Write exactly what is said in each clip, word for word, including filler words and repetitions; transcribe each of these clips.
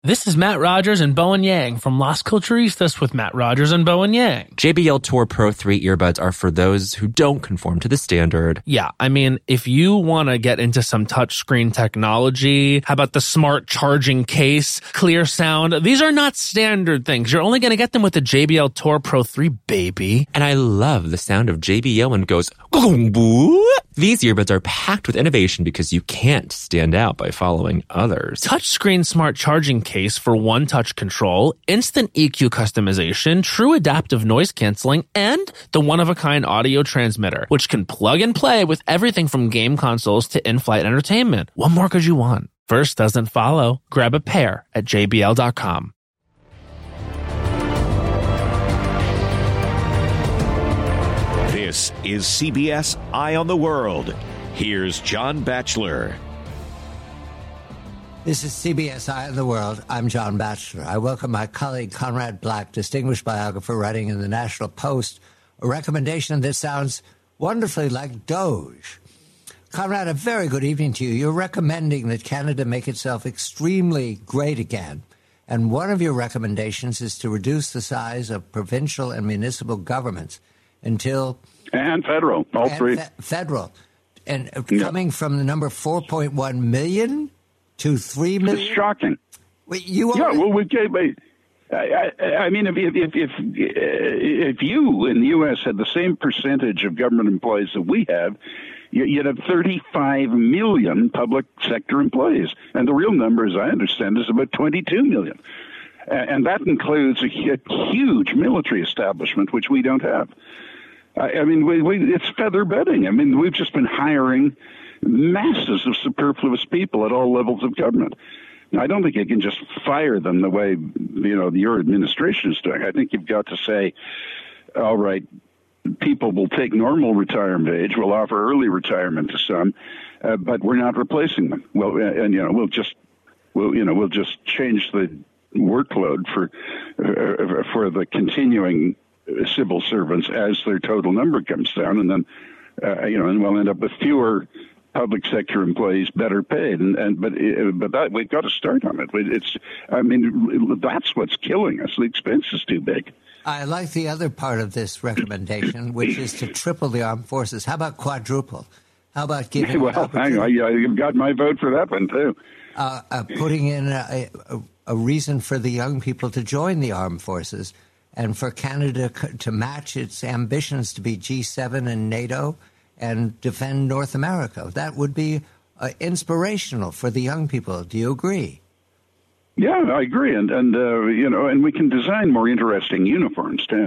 This is Matt Rogers and Bowen Yang from Las Culturistas with Matt Rogers and Bowen Yang. J B L Tour Pro three earbuds are for those who don't conform to the standard. Yeah, I mean, if you want to get into some touchscreen technology, how about the smart charging case, clear sound? These are not standard things. You're only going to get them with the J B L Tour Pro three, baby. And I love the sound of J B L when it goes, boo. These earbuds are packed with innovation because you can't stand out by following others. Touchscreen smart charging case for one-touch control, instant E Q customization, true adaptive noise canceling, and the one-of-a-kind audio transmitter, which can plug and play with everything from game consoles to in-flight entertainment. What more could you want? First doesn't follow. Grab a pair at J B L dot com. This is C B S Eye on the World. Here's John Batchelor. This is C B S Eye on the World. I'm John Batchelor. I welcome my colleague Conrad Black, distinguished biographer writing in the National Post, a recommendation that sounds wonderfully like Doge. Conrad, a very good evening to you. You're recommending that Canada make itself extremely great again. And one of your recommendations is to reduce the size of provincial and municipal governments until... And federal, all and three. Fe- federal. And Yeah. coming from the number four point one million to three million? It's shocking. Wait, you Yeah, only- well, we gave. I, I, I mean, if if if if, if you in the U S had the same percentage of government employees that we have, you- you'd have thirty-five million public sector employees, and the real number, as I understand, is about twenty-two million, and that includes a, a huge military establishment, which we don't have. I, I mean, we, we, it's feather bedding. I mean, we've just been hiring masses of superfluous people at all levels of government. Now, I don't think you can just fire them the way, you know, your administration is doing. I think you've got to say, all right, people will take normal retirement age, we'll offer early retirement to some, uh, but we're not replacing them. Well, and, and you know, we'll just, we'll, you know, we'll just change the workload for uh, for the continuing civil servants as their total number comes down, and then uh, you know, and we'll end up with fewer public sector employees better paid, and, and but uh, but that we've got to start on it. It's, I mean, that's what's killing us. The expense is too big. I like the other part of this recommendation, which is to triple the armed forces. How about quadruple? How about giving well, hang on, you've got my vote for that one too. Uh, uh, putting in a, a, a reason for the young people to join the armed forces, and for Canada to match its ambitions to be G seven and NATO and defend North America. That would be uh, inspirational for the young people. Do you agree? Yeah, I agree, and and uh, you know, and we can design more interesting uniforms too.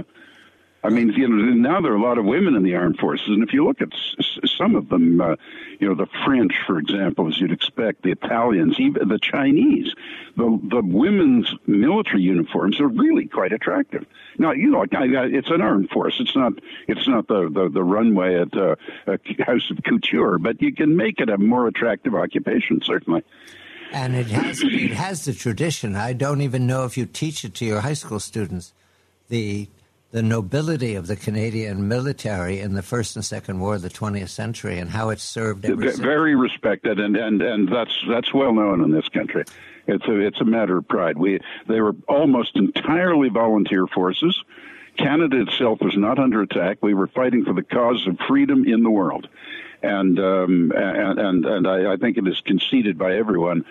I mean, you know, now there are a lot of women in the armed forces, and if you look at s- some of them, uh, you know, the French, for example, as you'd expect, the Italians, even the Chinese, the the women's military uniforms are really quite attractive. Now, you know, it's an armed force. It's not it's not the the, the runway at uh, a House of Couture, but you can make it a more attractive occupation, certainly. And it has it has the tradition. I don't even know if you teach it to your high school students. The the nobility of the Canadian military in the First and Second War of the twentieth century and how it served ever since. Very respected, and, and, and that's that's well known in this country. It's a it's a matter of pride. We they were almost entirely volunteer forces. Canada itself was not under attack. We were fighting for the cause of freedom in the world, and um, and and, and I, I think it is conceded by everyone.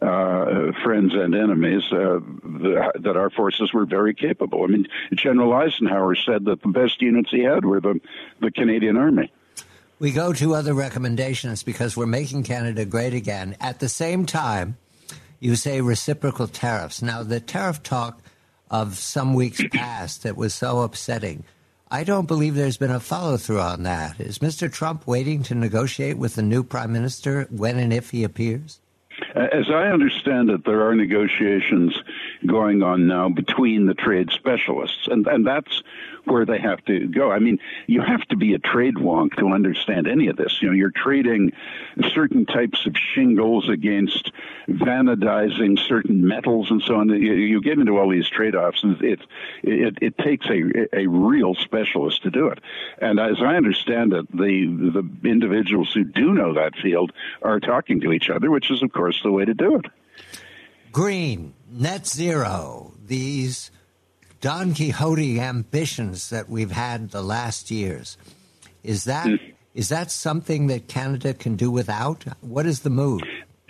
Uh, friends and enemies, uh, the, that our forces were very capable. I mean, General Eisenhower said that the best units he had were the, the Canadian Army. We go to other recommendations because we're making Canada great again. At the same time, you say reciprocal tariffs. Now, the tariff talk of some weeks past that was so upsetting, I don't believe there's been a follow-through on that. Is Mister Trump waiting to negotiate with the new prime minister when and if he appears? As I understand it, there are negotiations going on now between the trade specialists, and, and that's where they have to go. I mean, you have to be a trade wonk to understand any of this. You know, you're trading certain types of shingles against vanadizing certain metals and so on. You, you get into all these trade-offs, and it, it, it takes a, a real specialist to do it. And as I understand it, the, the individuals who do know that field are talking to each other, which is, of course, the way to do it. Green. net zero, these Don Quixote ambitions that we've had the last years, is that mm. is that something that Canada can do without? What is the mood?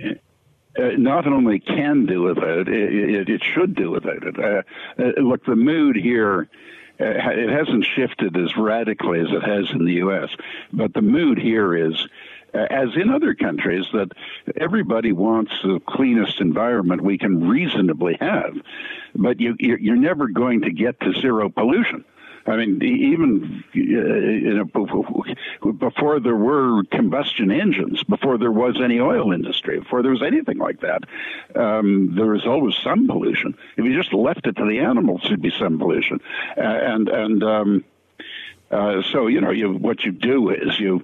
Uh, not only can do without it, it, it should do without it. Uh, uh, look, the mood here, uh, it hasn't shifted as radically as it has in the U S, but the mood here is, uh, as in other countries, that everybody wants the cleanest environment we can reasonably have, but you, you're never going to get to zero pollution. I mean, even you know, before there were combustion engines, before there was any oil industry, before there was anything like that, um, there was always some pollution. If you just left it to the animals, there'd be some pollution. Uh, and and um, uh, so, you know, you, what you do is you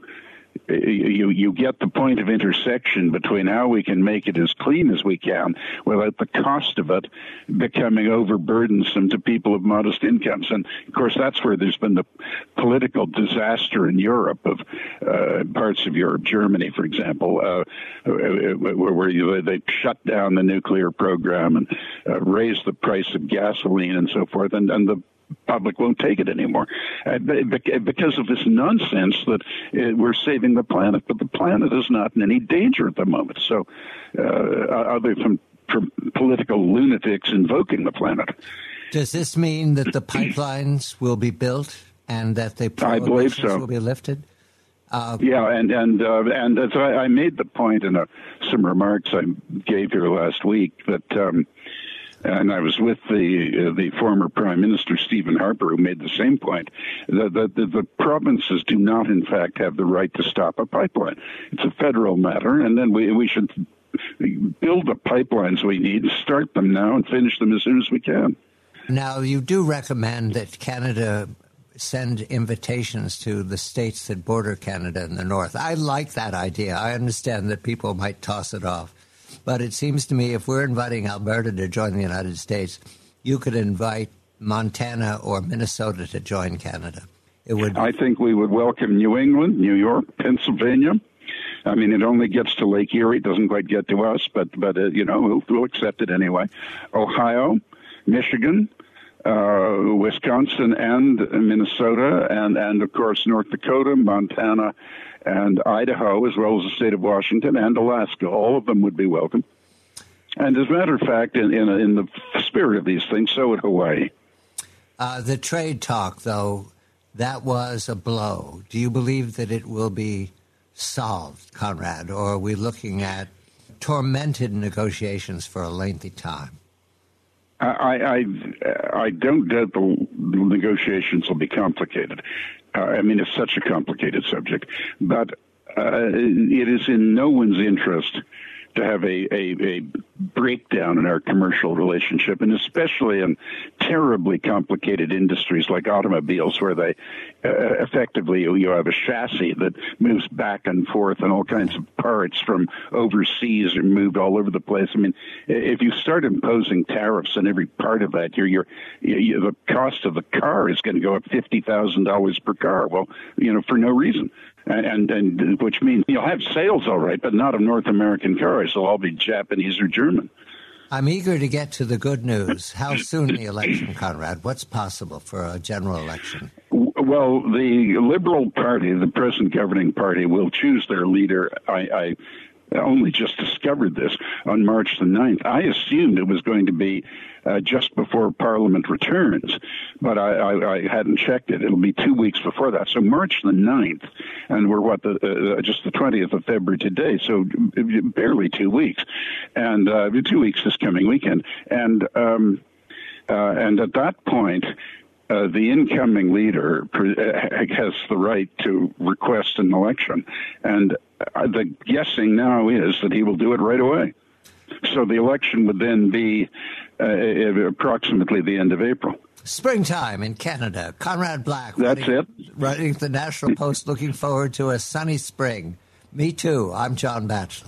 you you get the point of intersection between how we can make it as clean as we can without the cost of it becoming overburdensome to people of modest incomes. And of course, that's where there's been the political disaster in Europe, of uh, parts of Europe, Germany, for example, uh, where, where you, they shut down the nuclear program and uh, raised the price of gasoline and so forth, and, and the public won't take it anymore uh, because of this nonsense that uh, we're saving the planet, but the planet is not in any danger at the moment. So, uh, other from, from political lunatics invoking the planet. Does this mean that the pipelines will be built and that the prohibitions I believe so. will be lifted? Uh, yeah, and and uh, and as I, I made the point in a, some remarks I gave here last week that. Um, And I was with the uh, the former Prime Minister, Stephen Harper, who made the same point, that the, the, the provinces do not, in fact, have the right to stop a pipeline. It's a federal matter, and then we, we should build the pipelines we need, start them now, and finish them as soon as we can. Now, you do recommend that Canada send invitations to the states that border Canada in the north. I like that idea. I understand that people might toss it off. But it seems to me if we're inviting Alberta to join the United States, you could invite Montana or Minnesota to join Canada. It would. I think we would welcome New England, New York, Pennsylvania. I mean, it only gets to Lake Erie. It doesn't quite get to us, but, but uh, you know, we'll, we'll accept it anyway. Ohio, Michigan, uh, Wisconsin, and Minnesota, and, and, of course, North Dakota, Montana, and Idaho, as well as the state of Washington and Alaska. All of them would be welcome. And as a matter of fact, in, in, in the spirit of these things, so would Hawaii. Uh, the trade talk, though, that was a blow. Do you believe that it will be solved, Conrad, or are we looking at tormented negotiations for a lengthy time? I, I, I don't doubt the negotiations will be complicated. Uh, I mean, it's such a complicated subject, but uh, it is in no one's interest to have a, a, a breakdown in our commercial relationship, and especially in terribly complicated industries like automobiles, where they uh, effectively you, you have a chassis that moves back and forth, and all kinds of parts from overseas are moved all over the place. I mean, if you start imposing tariffs on every part of that, you're, you're, you, the cost of the car is going to go up fifty thousand dollars per car. Well, you know, for no reason. And, and and which means you'll have sales, all right, but not of North American cars. They'll all be Japanese or German. I'm eager to get to the good news. How soon the election, Conrad? What's possible for a general election? Well, the Liberal Party, the present governing party, will choose their leader. I, I only just discovered this on March the ninth. I assumed it was going to be uh, just before Parliament returns, but I, I, I hadn't checked it. It'll be two weeks before that. So March the ninth, and we're what, the, uh, just the twentieth of February today, so barely two weeks. And uh, two weeks this coming weekend. And, um, uh, and at that point, Uh, the incoming leader has the right to request an election, and uh, the guessing now is that he will do it right away. So the election would then be uh, approximately the end of April. Springtime in Canada. Conrad Black. That's writing, it. Writing the National Post, looking forward to a sunny spring. Me too. I'm John Batchelor.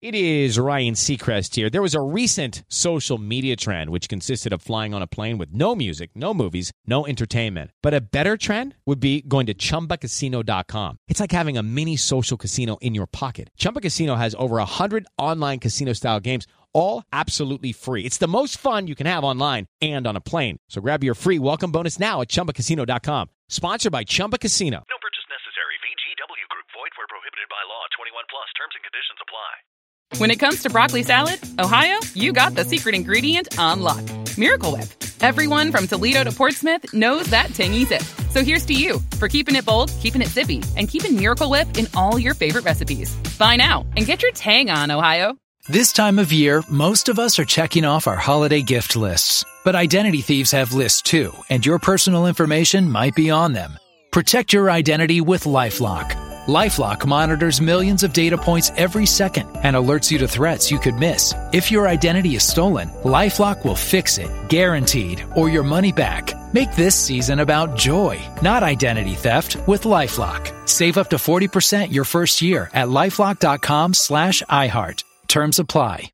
It is Ryan Seacrest here. There was a recent social media trend which consisted of flying on a plane with no music, no movies, no entertainment. But a better trend would be going to Chumba Casino dot com. It's like having a mini social casino in your pocket. Chumba Casino has over one hundred online casino-style games, all absolutely free. It's the most fun you can have online and on a plane. So grab your free welcome bonus now at Chumba Casino dot com. Sponsored by Chumba Casino. No purchase necessary. V G W Group. Void where prohibited by law. twenty-one plus. Terms and conditions apply. When it comes to broccoli salad, Ohio, you got the secret ingredient on lock. Miracle Whip. Everyone from Toledo to Portsmouth knows that tangy zip. So here's to you for keeping it bold, keeping it zippy, and keeping Miracle Whip in all your favorite recipes. Buy now and get your tang on, Ohio. This time of year, most of us are checking off our holiday gift lists. But identity thieves have lists too, and your personal information might be on them. Protect your identity with LifeLock. LifeLock monitors millions of data points every second and alerts you to threats you could miss. If your identity is stolen, LifeLock will fix it, guaranteed, or your money back. Make this season about joy, not identity theft, with LifeLock. Save up to forty percent your first year at LifeLock dot com slash iHeart. Terms apply.